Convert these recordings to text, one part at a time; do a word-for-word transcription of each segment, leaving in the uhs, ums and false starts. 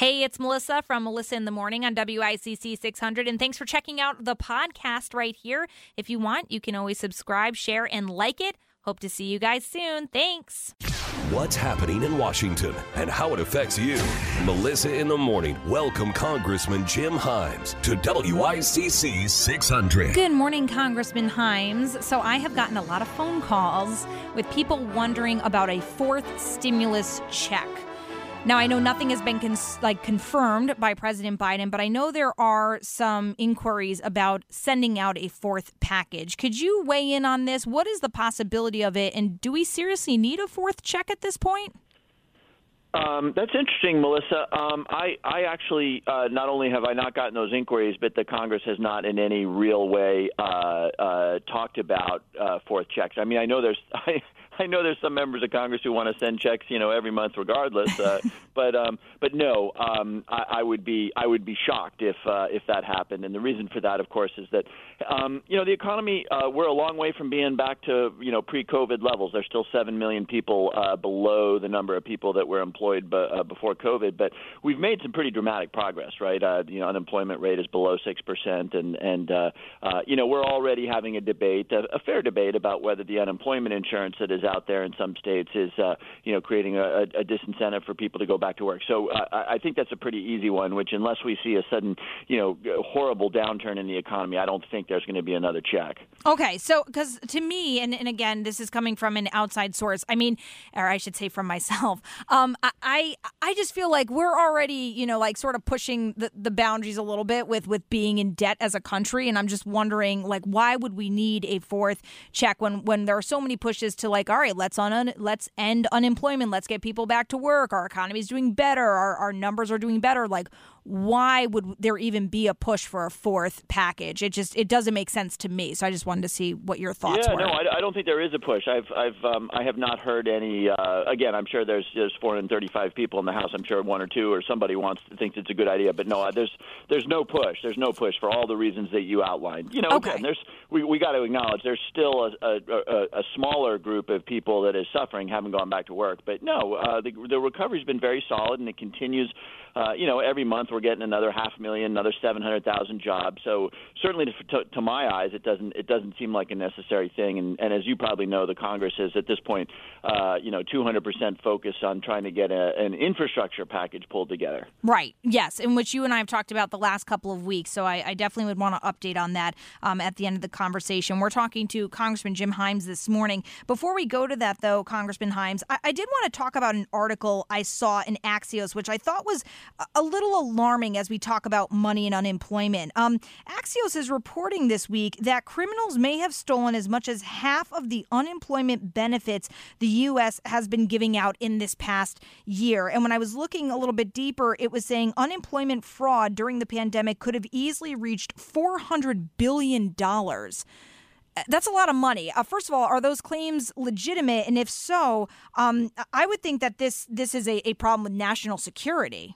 Hey, it's Melissa from Melissa in the Morning on W I C C six hundred, and thanks for checking out the podcast right here. If you want, you can always subscribe, share, and like it. Hope to see you guys soon. Thanks. What's happening in Washington and how it affects you. Melissa in the Morning. Welcome Congressman Jim Himes to W I C C six hundred. Good morning, Congressman Himes. So I have gotten a lot of phone calls with people wondering about a fourth stimulus check. Now, I know nothing has been cons- like confirmed by President Biden, but I know there are some inquiries about sending out a fourth package. Could you weigh in on this? What is the possibility of it? And do we seriously need a fourth check at this point? Um, that's interesting, Melissa. Um, I, I actually, uh, not only have I not gotten those inquiries, but the Congress has not in any real way uh, uh, talked about uh, fourth checks. I mean, I know there's... I, I know there's some members of Congress who want to send checks, you know, every month regardless. Uh, but um, but no, um, I, I would be I would be shocked if uh, if that happened. And the reason for that, of course, is that um, you know the economy. Uh, we're a long way from being back to you know pre-COVID levels. There's still seven million people uh, below the number of people that were employed b- uh, before COVID. But we've made some pretty dramatic progress, right? Uh, you know, unemployment rate is below six percent, and and uh, uh, you know we're already having a debate, a, a fair debate about whether the unemployment insurance that is out there in some states is, uh, you know, creating a, a disincentive for people to go back to work. So uh, I think that's a pretty easy one, which unless we see a sudden, you know, horrible downturn in the economy, I don't think there's going to be another check. Okay. So because to me, and, and again, this is coming from an outside source, I mean, or I should say from myself, um, I, I just feel like we're already, you know, like sort of pushing the, the boundaries a little bit with, with being in debt as a country. And I'm just wondering, like, why would we need a fourth check when, when there are so many pushes to like, all right, let's on un- let's end unemployment. Let's get people back to work. Our economy is doing better. Our, our numbers are doing better. Like, why would there even be a push for a fourth package? It just it doesn't make sense to me. So I just wanted to see what your thoughts yeah, were. Yeah, no, I, I don't think there is a push. I've I've um, I have not heard any. Uh, again, I'm sure there's there's four hundred thirty-five people in the House. I'm sure one or two or somebody wants to think it's a good idea. But no, there's there's no push. There's no push for all the reasons that you outlined. You know, okay. Again, there's we we got to acknowledge there's still a, a, a, a smaller group of people that is suffering, haven't gone back to work. But no, uh, the the recovery's been very solid, and it continues. Uh, you know, every month we're getting another half million, another seven hundred thousand jobs. So certainly, to, to, to my eyes, it doesn't it doesn't seem like a necessary thing. And, and as you probably know, the Congress is at this point, uh, you know, two hundred percent focused on trying to get a, an infrastructure package pulled together. Right. Yes, in which you and I have talked about the last couple of weeks. So I, I definitely would want to update on that um, at the end of the conversation. We're talking to Congressman Jim Himes this morning. Before we go to that, though, Congressman Himes, I, I did want to talk about an article I saw in Axios, which I thought was a little alarming as we talk about money and unemployment. Um, Axios is reporting this week that criminals may have stolen as much as half of the unemployment benefits the U S has been giving out in this past year. And when I was looking a little bit deeper, it was saying unemployment fraud during the pandemic could have easily reached four hundred billion dollars. That's a lot of money. Uh, first of all, are those claims legitimate? And if so, um, I would think that this this is a, a problem with national security.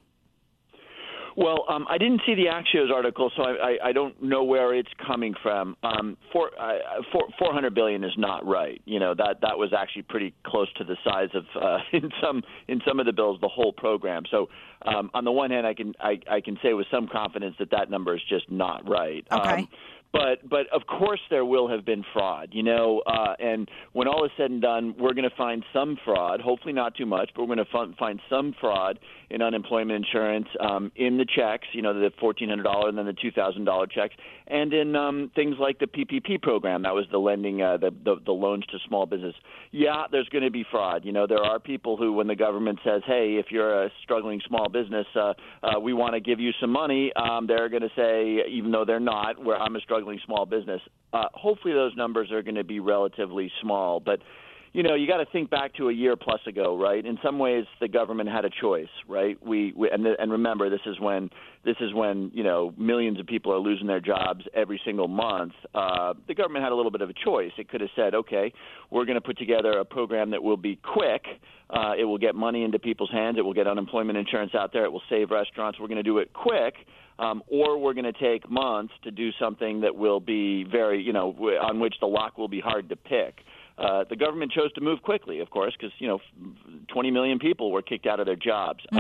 Well, um, I didn't see the Axios article, so I, I, I don't know where it's coming from. Um, four, uh, four, four hundred billion is not right. You know that that was actually pretty close to the size of uh, in some in some of the bills the whole program. So um, on the one hand, I can I, I can say with some confidence that that number is just not right. Okay. Um, But, but of course, there will have been fraud, you know, uh, and when all is said and done, we're going to find some fraud, hopefully not too much, but we're going to f- find some fraud in unemployment insurance, um, in the checks, you know, the fourteen hundred dollars and then the two thousand dollars checks, and in um, things like the P P P program. That was the lending, uh, the, the, the loans to small business. Yeah, there's going to be fraud. You know, there are people who, when the government says, hey, if you're a struggling small business, uh, uh, we want to give you some money, um, they're going to say, even though they're not, where I'm a struggling small business. Uh, hopefully those numbers are going to be relatively small. But, you know, you got to think back to a year plus ago, right? In some ways, the government had a choice, right? We, we and, the, and remember, this is when this is when you know millions of people are losing their jobs every single month. Uh, the government had a little bit of a choice. It could have said, okay, we're going to put together a program that will be quick. Uh, it will get money into people's hands. It will get unemployment insurance out there. It will save restaurants. We're going to do it quick. Um, or we're going to take months to do something that will be very, you know, w- on which the lock will be hard to pick. Uh, the government chose to move quickly, of course, because, you know, twenty million people were kicked out of their jobs. Mm-hmm. Um,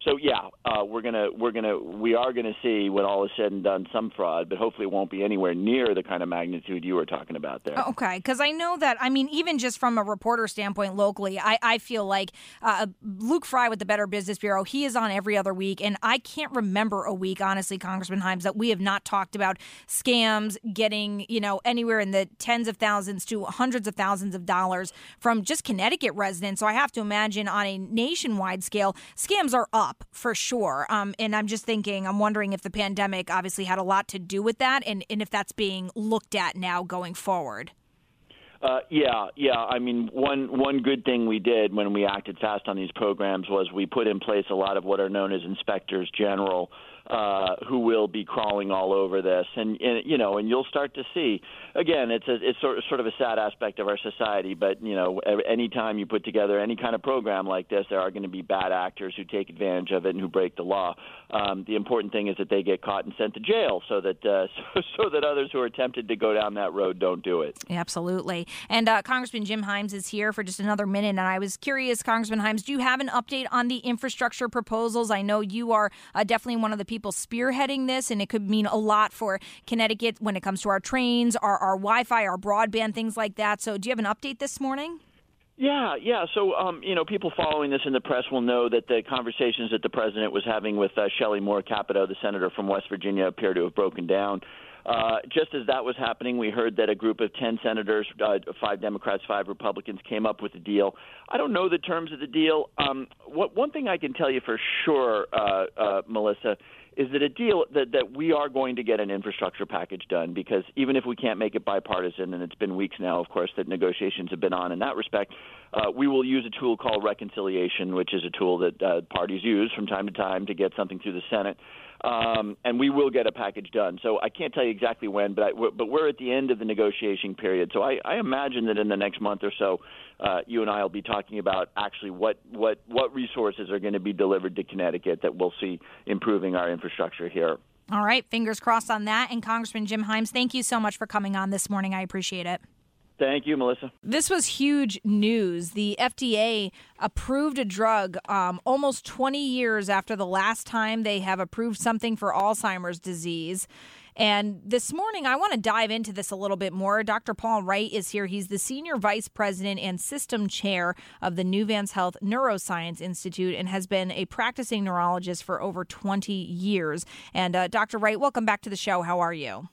So yeah, uh, we're gonna we're gonna we are gonna see when all is said and done some fraud, but hopefully it won't be anywhere near the kind of magnitude you were talking about there. Okay, because I know that, I mean, even just from a reporter standpoint locally, I, I feel like uh, Luke Fry with the Better Business Bureau, he is on every other week, and I can't remember a week, honestly, Congressman Himes, that we have not talked about scams getting, you know, anywhere in the tens of thousands to hundreds of thousands of dollars from just Connecticut residents. So I have to imagine on a nationwide scale, scams are up for sure. Um, and I'm just thinking, I'm wondering if the pandemic obviously had a lot to do with that, and, and if that's being looked at now going forward. Uh, yeah, yeah. I mean, one one good thing we did when we acted fast on these programs was we put in place a lot of what are known as inspectors general, uh, who will be crawling all over this, and, and you know, and you'll start to see. Again, it's a, it's sort of, sort of a sad aspect of our society, but you know, anytime you put together any kind of program like this, there are going to be bad actors who take advantage of it and who break the law. Um, the important thing is that they get caught and sent to jail, so that uh, so, so that others who are tempted to go down that road don't do it. Absolutely. And uh, Congressman Jim Himes is here for just another minute, and I was curious, Congressman Himes, do you have an update on the infrastructure proposals? I know you are uh, definitely one of the people spearheading this, and it could mean a lot for Connecticut when it comes to our trains, our, our Wi-Fi, our broadband, things like that. So do you have an update this morning? Yeah, yeah. So, um, you know, people following this in the press will know that the conversations that the president was having with uh, Shelley Moore Capito, the senator from West Virginia, appear to have broken down. Uh, just as that was happening, we heard that a group of ten senators, uh, five Democrats, five Republicans, came up with a deal. I don't know the terms of the deal. Um, what, one thing I can tell you for sure, uh, uh, Melissa, is that a deal that, that we are going to get an infrastructure package done, because even if we can't make it bipartisan, and it's been weeks now, of course, that negotiations have been on in that respect, uh, we will use a tool called reconciliation, which is a tool that uh, parties use from time to time to get something through the Senate. Um, and we will get a package done. So I can't tell you exactly when, but I, but we're at the end of the negotiation period. So I, I imagine that in the next month or so, uh, you and I will be talking about actually what, what, what resources are going to be delivered to Connecticut that we'll see improving our infrastructure here. All right. Fingers crossed on that. And Congressman Jim Himes, thank you so much for coming on this morning. I appreciate it. Thank you, Melissa. This was huge news. The F D A approved a drug um, almost twenty years after the last time they have approved something for Alzheimer's disease. And this morning, I want to dive into this a little bit more. Doctor Paul Wright is here. He's the Senior Vice President and System Chair of the Newvance Health Neuroscience Institute and has been a practicing neurologist for over twenty years. And uh, Doctor Wright, welcome back to the show. How are you?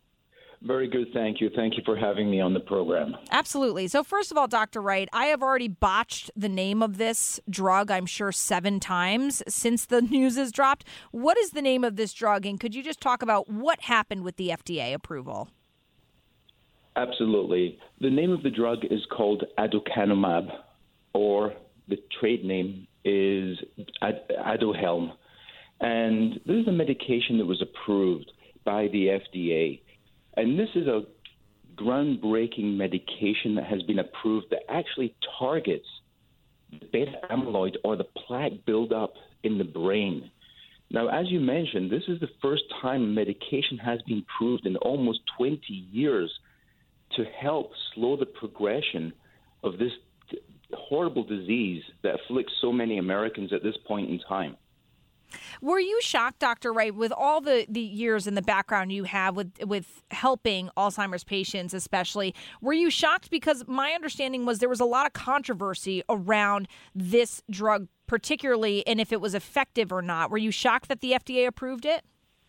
Very good, thank you. Thank you for having me on the program. Absolutely. So first of all, Doctor Wright, I have already botched the name of this drug, I'm sure, seven times since the news has dropped. What is the name of this drug, and could you just talk about what happened with the F D A approval? Absolutely. The name of the drug is called aducanumab, or the trade name is Ad- Aduhelm. And this is a medication that was approved by the F D A. And this is a groundbreaking medication that has been approved that actually targets the beta amyloid, or the plaque buildup in the brain. Now, as you mentioned, this is the first time medication has been approved in almost twenty years to help slow the progression of this t- horrible disease that afflicts so many Americans at this point in time. Were you shocked, Doctor Wright, with all the, the years and the background you have with with helping Alzheimer's patients especially, were you shocked? Because my understanding was there was a lot of controversy around this drug particularly, and if it was effective or not. Were you shocked that the F D A approved it?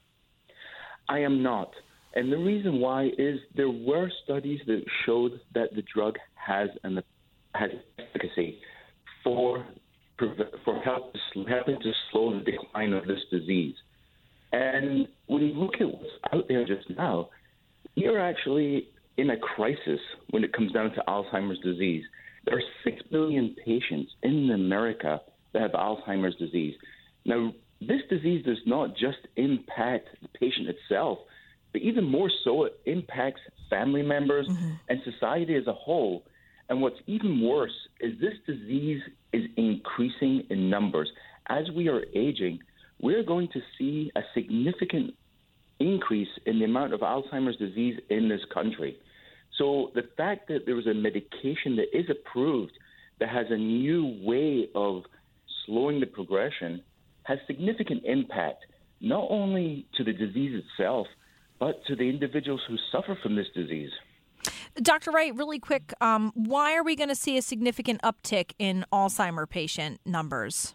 I am not. And the reason why is there were studies that showed that the drug has an has efficacy for for help, helping to slow the decline of this disease. And when you look at what's out there just now, you're actually in a crisis when it comes down to Alzheimer's disease. There are six million patients in America that have Alzheimer's disease. Now, this disease does not just impact the patient itself, but even more so, it impacts family members mm-hmm. and society as a whole. And what's even worse is this disease is increasing in numbers. As we are aging, we're going to see a significant increase in the amount of Alzheimer's disease in this country. So the fact that there was a medication that is approved that has a new way of slowing the progression has significant impact, not only to the disease itself, but to the individuals who suffer from this disease. Doctor Wright, really quick, um, why are we going to see a significant uptick in Alzheimer patient numbers?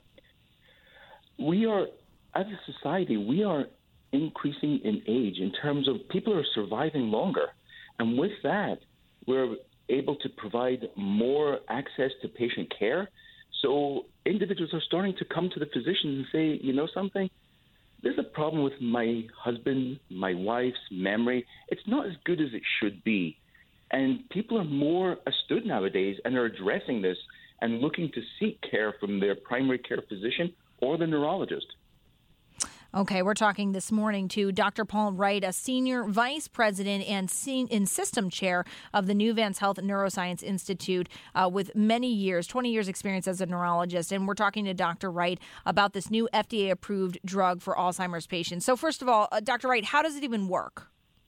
We are, as a society, we are increasing in age in terms of people are surviving longer. And with that, we're able to provide more access to patient care. So individuals are starting to come to the physicians and say, you know something, there's a problem with my husband, my wife's memory. It's not as good as it should be. And people are more astute nowadays and are addressing this and looking to seek care from their primary care physician or the neurologist. Okay, we're talking this morning to Doctor Paul Wright, a senior vice president and, sen- and system chair of the Nuvance Health Neuroscience Institute uh, with many years, twenty years experience as a neurologist. And we're talking to Doctor Wright about this new F D A-approved drug for Alzheimer's patients. So first of all, uh, Doctor Wright, how does it even work?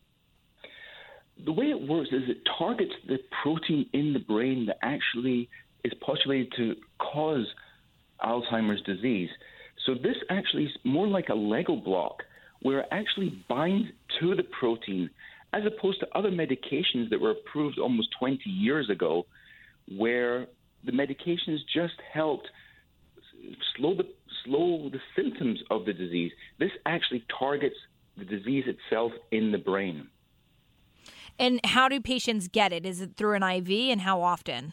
The way it works is it targets the protein in the brain that actually is postulated to cause Alzheimer's disease. So this actually is more like a Lego block where it actually binds to the protein as opposed to other medications that were approved almost twenty years ago where the medications just helped slow the, slow the symptoms of the disease. This actually targets the disease itself in the brain. And how do patients get it? Is it through an I V, and how often?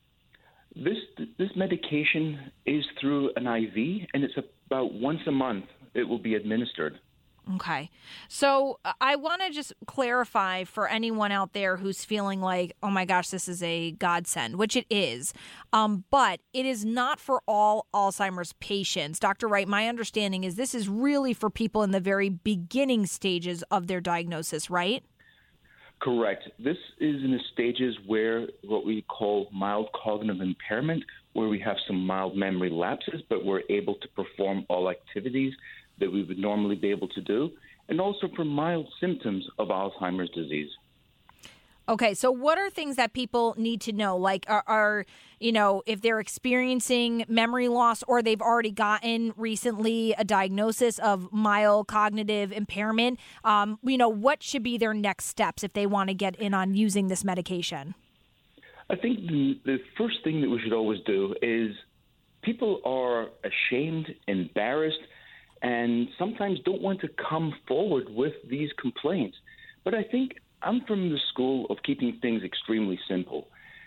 This this medication is through an I V, and it's about once a month it will be administered. Okay. So I want to just clarify for anyone out there who's feeling like, oh my gosh, this is a godsend, which it is. Um, but it is not for all Alzheimer's patients. Doctor Wright, my understanding is this is really for people in the very beginning stages of their diagnosis, right? Correct. This is in the stages where what we call mild cognitive impairment, where we have some mild memory lapses, but we're able to perform all activities that we would normally be able to do, and also for mild symptoms of Alzheimer's disease. Okay, so what are things that people need to know? Like, are, are, you know, if they're experiencing memory loss or they've already gotten recently a diagnosis of mild cognitive impairment, um, you know, what should be their next steps if they want to get in on using this medication? I think the, the first thing that we should always do is people are ashamed, embarrassed, and sometimes don't want to come forward with these complaints. But I think I'm from the school of keeping things extremely simple.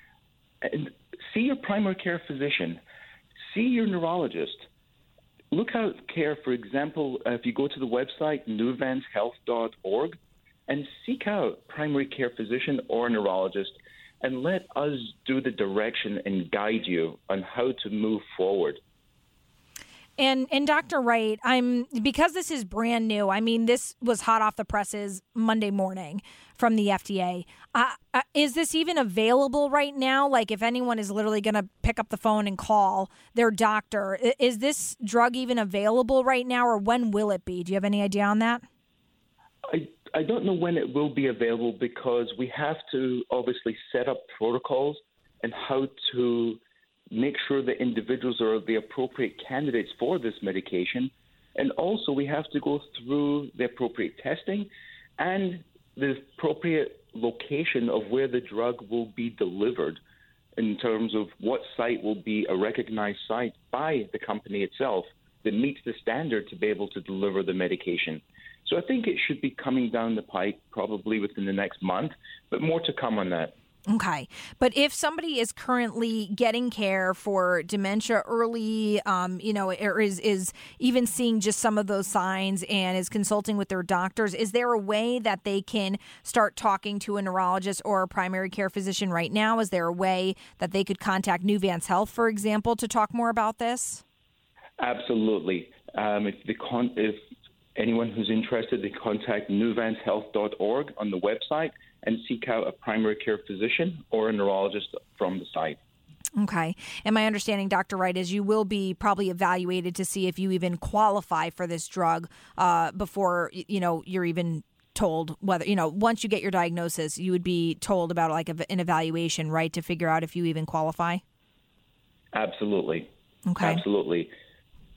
And see your primary care physician. See your neurologist. Look out care, for example, uh, if you go to the website, nuvance health dot org, and seek out primary care physician or neurologist, and let us do the direction and guide you on how to move forward. And and Doctor Wright, I'm because this is brand new. I mean, this was hot off the presses Monday morning from the F D A. Uh, uh, is this even available right now? Like, if anyone is literally going to pick up the phone and call their doctor, is this drug even available right now, or when will it be? Do you have any idea on that? I I don't know when it will be available because we have to obviously set up protocols and how to make sure that individuals are the appropriate candidates for this medication. And also we have to go through the appropriate testing and the appropriate location of where the drug will be delivered in terms of what site will be a recognized site by the company itself that meets the standard to be able to deliver the medication. So I think it should be coming down the pike probably within the next month, but more to come on that. Okay. But if somebody is currently getting care for dementia early, um, you know, or is, is even seeing just some of those signs and is consulting with their doctors, is there a way that they can start talking to a neurologist or a primary care physician right now? Is there a way that they could contact Nuvance Health, for example, to talk more about this? Absolutely. Um, if, the con- if anyone who's interested, they contact nuvance health dot org on the website and seek out a primary care physician or a neurologist from the site. Okay. And my understanding, Doctor Wright, is you will be probably evaluated to see if you even qualify for this drug uh, before, you know, you're even told whether, you know, once you get your diagnosis, you would be told about like a, an evaluation, right, to figure out if you even qualify? Absolutely. Okay. Absolutely.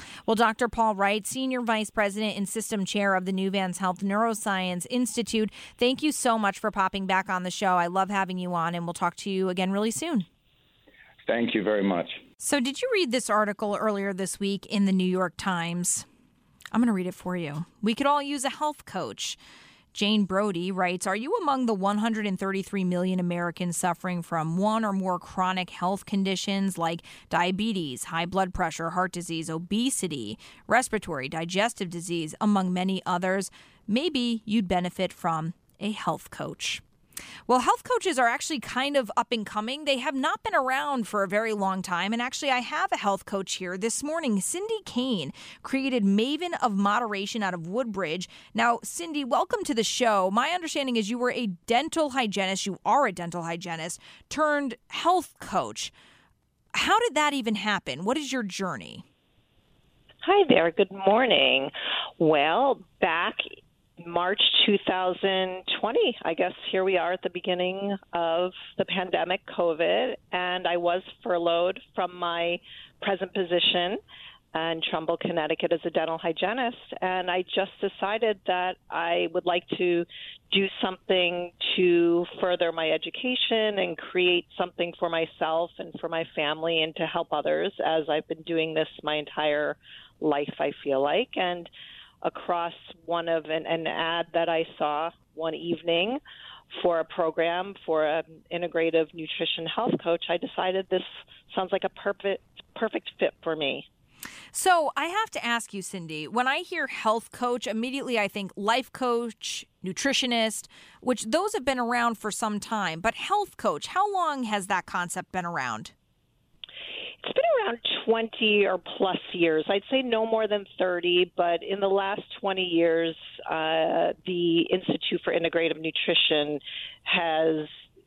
Well, Doctor Paul Wright, Senior Vice President and System Chair of the Nuvance Health Neuroscience Institute, thank you so much for popping back on the show. I love having you on, and we'll talk to you again really soon. Thank you very much. So did you read this article earlier this week in the New York Times? I'm going to read it for you. We could all use a health coach. Jane Brody writes, are you among the one hundred thirty-three million Americans suffering from one or more chronic health conditions like diabetes, high blood pressure, heart disease, obesity, respiratory, digestive disease, among many others? Maybe you'd benefit from a health coach. Well, health coaches are actually kind of up and coming. They have not been around for a very long time. And actually, I have a health coach here this morning. Cindy Kane created Maven of Moderation out of Woodbridge. Now, Cindy, welcome to the show. My understanding is you were a dental hygienist. You are a dental hygienist turned health coach. How did that even happen? What is your journey? Hi there. Good morning. Well, back March two thousand twenty, I guess here we are at the beginning of the pandemic, COVID, and I was furloughed from my present position in Trumbull, Connecticut as a dental hygienist, and I just decided that I would like to do something to further my education and create something for myself and for my family and to help others, as I've been doing this my entire life, I feel like. And across one of an, an ad that I saw one evening for a program for an integrative nutrition health coach, I decided this sounds like a perfect perfect fit for me. So I have to ask you, Cindy, when I hear health coach, immediately I think life coach, nutritionist, which those have been around for some time. But health coach, how long has that concept been around? It's been around twenty or plus years. I'd say no more than thirty, but in the last twenty years, uh, the Institute for Integrative Nutrition has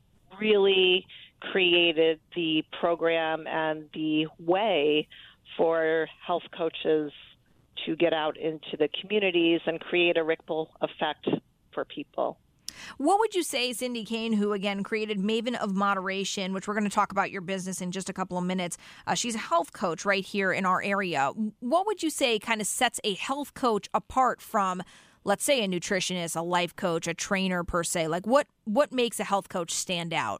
really created the program and the way for health coaches to get out into the communities and create a ripple effect for people. What would you say, Cindy Kane, who, again, created Maven of Moderation, which we're going to talk about your business in just a couple of minutes. Uh, she's a health coach right here in our area. What would you say kind of sets a health coach apart from, let's say, a nutritionist, a life coach, a trainer per se? Like, what, what makes a health coach stand out?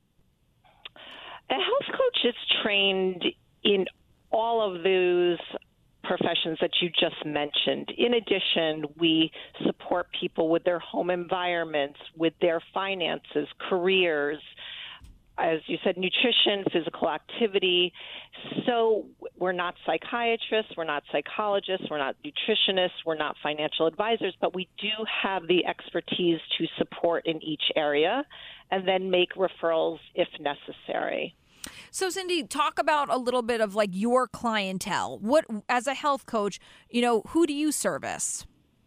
A health coach is trained in all of those professions that you just mentioned. In addition, we support people with their home environments, with their finances, careers, as you said, nutrition, physical activity. So we're not psychiatrists, we're not psychologists, we're not nutritionists, we're not financial advisors, but we do have the expertise to support in each area and then make referrals if necessary. So, Cindy, talk about a little bit of like your clientele. What, as a health coach, you know, who do you service?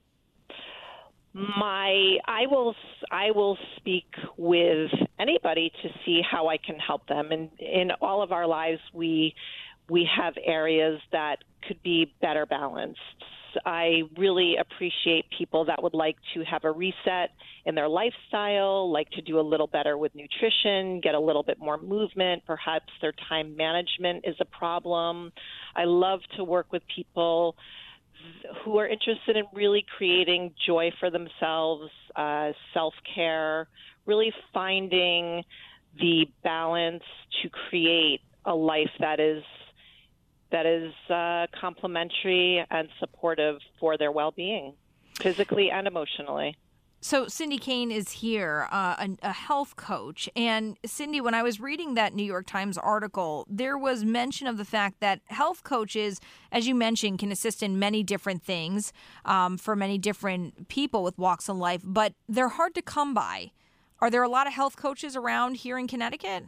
My, I will, I will speak with anybody to see how I can help them. And in all of our lives, we, we have areas that could be better balanced. I really appreciate people that would like to have a reset in their lifestyle, like to do a little better with nutrition, get a little bit more movement. Perhaps their time management is a problem. I love to work with people who are interested in really creating joy for themselves, uh, self-care, really finding the balance to create a life that is that is uh, complementary and supportive for their well-being, physically and emotionally. So Cindy Kane is here, uh, a, a health coach. And Cindy, when I was reading that New York Times article, there was mention of the fact that health coaches, as you mentioned, can assist in many different things um, for many different people with walks of life, but they're hard to come by. Are there a lot of health coaches around here in Connecticut?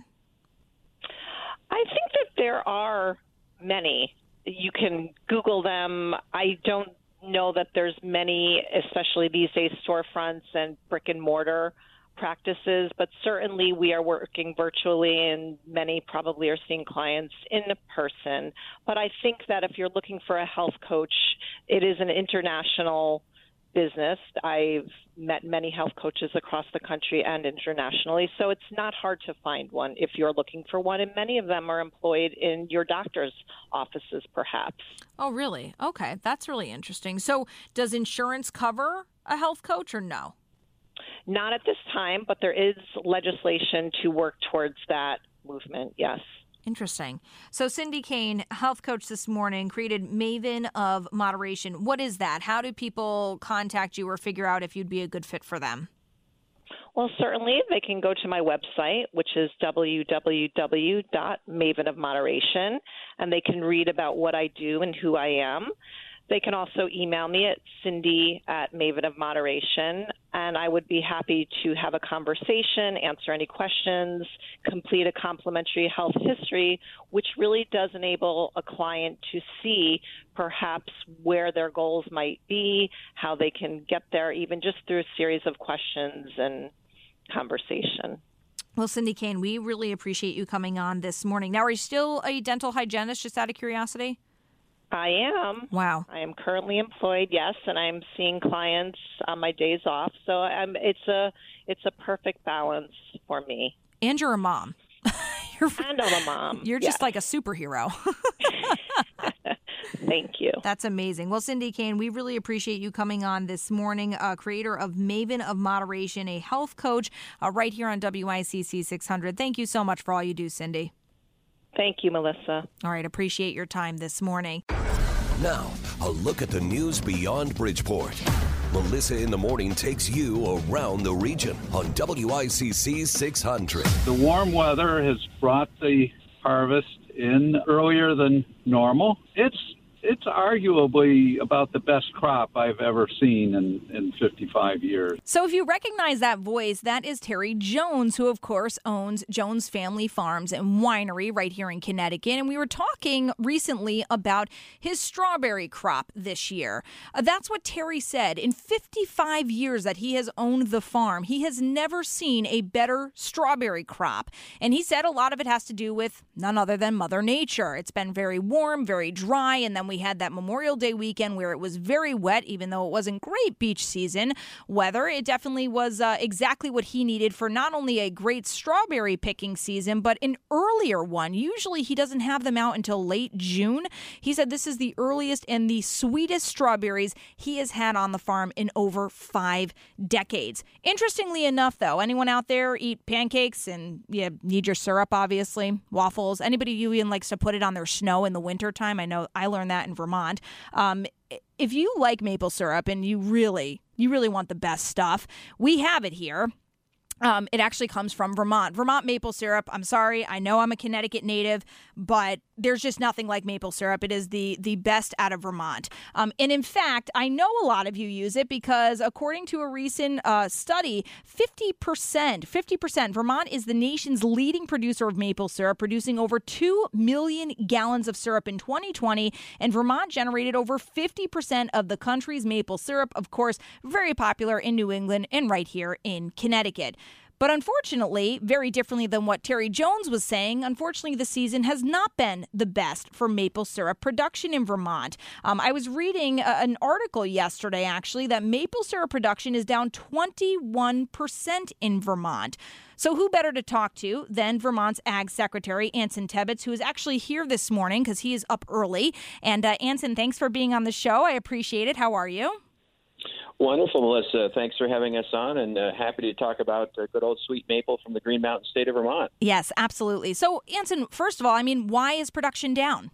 I think that there are many. You can Google them. I don't know that there's many, especially these days, storefronts and brick and mortar practices, but certainly we are working virtually and many probably are seeing clients in person. But I think that if you're looking for a health coach, it is an international business. I've met many health coaches across the country and internationally, so it's not hard to find one if you're looking for one, and many of them are employed in your doctor's offices, perhaps. Oh, really? Okay, that's really interesting. So does insurance cover a health coach or no? Not at this time, but there is legislation to work towards that movement, yes. Interesting. So Cindy Kane, health coach this morning, created Maven of Moderation. What is that? How do people contact you or figure out if you'd be a good fit for them? Well, certainly they can go to my website, which is w w w dot maven of moderation, and they can read about what I do and who I am. They can also email me at Cindy at Maven of Moderation, and I would be happy to have a conversation, answer any questions, complete a complimentary health history, which really does enable a client to see perhaps where their goals might be, how they can get there, even just through a series of questions and conversation. Well, Cindy Kane, we really appreciate you coming on this morning. Now, are you still a dental hygienist, just out of curiosity? I am. Wow. I am currently employed, yes, and I'm seeing clients on my days off. So I'm, it's a it's a perfect balance for me. And you're a mom. you're, and I'm a mom. You're yes. just like a superhero. Thank you. That's amazing. Well, Cindy Kane, we really appreciate you coming on this morning, uh, creator of Maven of Moderation, a health coach uh, right here on W I C C six hundred. Thank you so much for all you do, Cindy. Thank you, Melissa. All right. Appreciate your time this morning. Now, a look at the news beyond Bridgeport. Melissa in the Morning takes you around the region on W I C C six hundred. The warm weather has brought the harvest in earlier than normal. It's It's arguably about the best crop I've ever seen in, in fifty-five years. So if you recognize that voice, that is Terry Jones, who, of course, owns Jones Family Farms and Winery right here in Connecticut. And we were talking recently about his strawberry crop this year. Uh, that's what Terry said. In fifty-five years that he has owned the farm, he has never seen a better strawberry crop. And he said a lot of it has to do with none other than Mother Nature. It's been very warm, very dry, and then we had that Memorial Day weekend where it was very wet, even though it wasn't great beach season weather. It definitely was uh, exactly what he needed for not only a great strawberry picking season, but an earlier one. Usually he doesn't have them out until late June. He said this is the earliest and the sweetest strawberries he has had on the farm in over five decades. Interestingly enough, though, anyone out there eat pancakes and you need your syrup, obviously, waffles? Anybody who even likes to put it on their snow in the wintertime? I know I learned that in Vermont. Um, if you like maple syrup and you really, you really want the best stuff, we have it here. Um, it actually comes from Vermont. Vermont maple syrup. I'm sorry. I know I'm a Connecticut native, but there's just nothing like maple syrup. It is the the best out of Vermont. Um, and in fact, I know a lot of you use it because according to a recent uh, study, fifty percent, fifty percent, Vermont is the nation's leading producer of maple syrup, producing over two million gallons of syrup in twenty twenty. And Vermont generated over fifty percent of the country's maple syrup, of course, very popular in New England and right here in Connecticut. But unfortunately, very differently than what Terry Jones was saying, unfortunately, the season has not been the best for maple syrup production in Vermont. Um, I was reading a, an article yesterday, actually, that maple syrup production is down twenty-one percent in Vermont. So who better to talk to than Vermont's Ag Secretary, Anson Tebbetts, who is actually here this morning because he is up early. And uh, Anson, thanks for being on the show. I appreciate it. How are you? Wonderful, Melissa. Thanks for having us on, and uh, happy to talk about uh, good old sweet maple from the Green Mountain State of Vermont. Yes, absolutely. So, Anson, first of all, I mean, why is production down?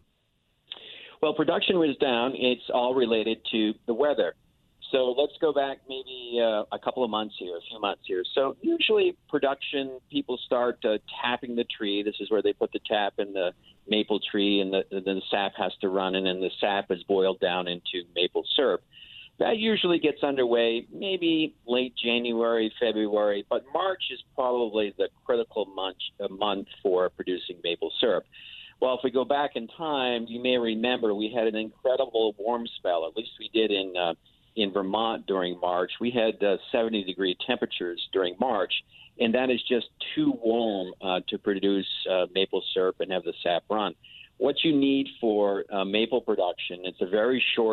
Well, production was down. It's all related to the weather. So let's go back maybe uh, a couple of months here, a few months here. So usually production, people start uh, tapping the tree. This is where they put the tap in the maple tree, and the, then the sap has to run, and then the sap is boiled down into maple syrup. That usually gets underway maybe late January, February, but March is probably the critical month, uh, month for producing maple syrup. Well, if we go back in time, you may remember we had an incredible warm spell. At least we did in uh, in Vermont during March. We had uh, seventy degree temperatures during March, and that is just too warm uh, to produce uh, maple syrup and have the sap run. What you need for uh, maple production, it's a very short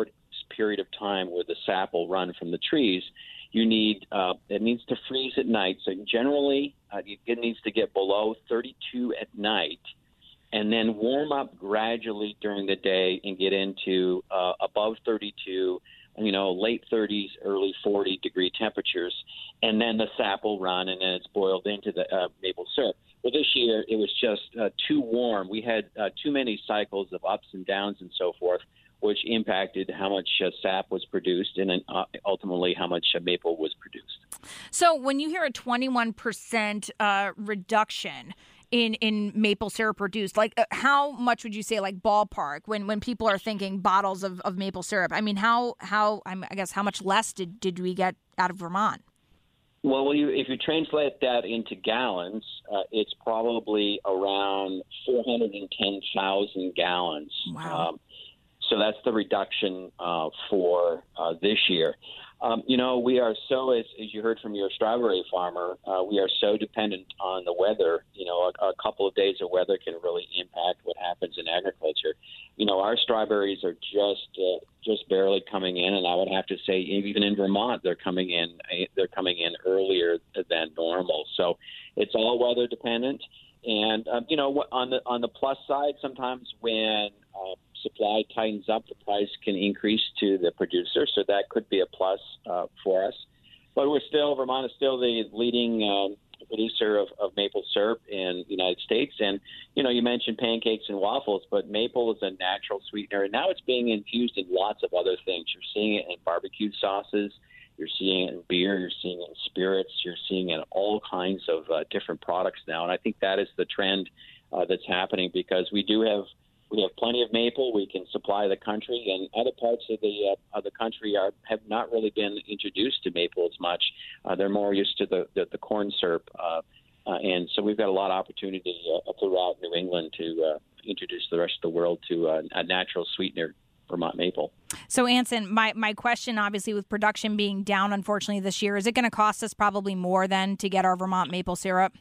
period of time where the sap will run from the trees, you need uh, it needs to freeze at night. So generally, uh, it needs to get below thirty-two at night, and then warm up gradually during the day and get into uh, above thirty-two, you know, late thirties, early forty degree temperatures, and then the sap will run, and then it's boiled into the uh, maple syrup. Well, this year it was just uh, too warm. We had uh, too many cycles of ups and downs and so forth, which impacted how much uh, sap was produced and uh, ultimately how much uh, maple was produced. So when you hear a twenty-one percent uh, reduction in, in maple syrup produced, like uh, how much would you say, like ballpark, when, when people are thinking bottles of, of maple syrup? I mean, how, how I'm, I guess, how much less did, did we get out of Vermont? Well, well you, if you translate that into gallons, uh, it's probably around four hundred ten thousand gallons. Wow. Um, So that's the reduction uh, for uh, this year. Um, you know, we are so, as, as you heard from your strawberry farmer, uh, we are so dependent on the weather. You know, a, a couple of days of weather can really impact what happens in agriculture. You know, our strawberries are just uh, just barely coming in, and I would have to say even in Vermont, they're coming in they're coming in earlier than normal. So it's all weather dependent. And um, you know, on the on the plus side, sometimes when uh, supply tightens up, the price can increase to the producer, so that could be a plus uh, for us. But we're still, Vermont is still the leading um, producer of, of maple syrup in the United States. And, you know, you mentioned pancakes and waffles, but maple is a natural sweetener, and now it's being infused in lots of other things. You're seeing it in barbecue sauces, you're seeing it in beer, you're seeing it in spirits, you're seeing it in all kinds of uh, different products now. And I think that is the trend uh, that's happening, because we do have We have plenty of maple. We can supply the country, and other parts of the uh, of the country are have not really been introduced to maple as much. Uh, they're more used to the the, the corn syrup, uh, uh, and so we've got a lot of opportunity uh, throughout New England to uh, introduce the rest of the world to uh, a natural sweetener, Vermont maple. So, Anson, my my question, obviously, with production being down, unfortunately, this year, is it going to cost us probably more then to get our Vermont maple syrup?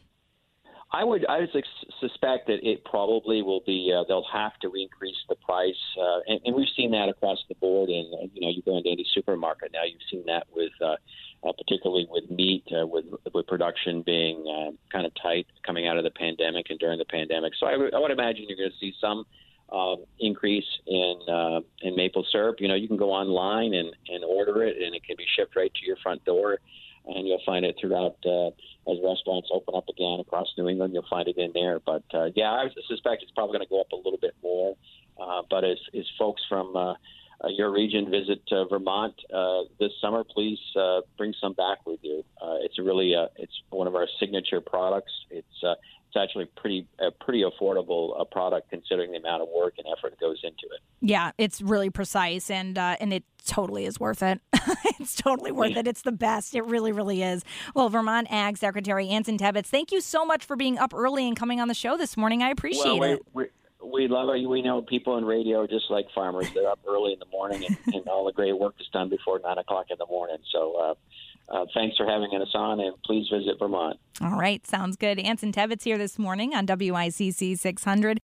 I would I would suspect that it probably will be. Uh, they'll have to increase the price, uh, and, and we've seen that across the board. And you know, you go into any supermarket now, you've seen that with, uh, uh, particularly with meat, uh, with with production being uh, kind of tight coming out of the pandemic and during the pandemic. So I, w- I would imagine you're going to see some um, increase in uh, in maple syrup. You know, you can go online and, and order it, and it can be shipped right to your front door. And you'll find it throughout uh, as restaurants open up again across New England. You'll find it in there. But, uh, yeah, I suspect it's probably going to go up a little bit more. Uh, but as, as folks from uh, uh, your region visit uh, Vermont uh, this summer, please uh, bring some back with you. Uh, it's a really uh, it's one of our signature products. It's uh, it's actually pretty a pretty affordable uh, product considering the amount of work and effort that goes into it. Yeah, it's really precise, and uh, and it totally is worth it. It's totally worth it. It's the best. It really, really is. Well, Vermont Ag Secretary Anson Tebbetts, thank you so much for being up early and coming on the show this morning. I appreciate well, we, it. We, we love it. We know people in radio are just like farmers. They're up early in the morning, and, and all the great work is done before nine o'clock in the morning. So uh, uh, thanks for having us on, and please visit Vermont. All right. Sounds good. Anson Tebbetts here this morning on W I C C six hundred.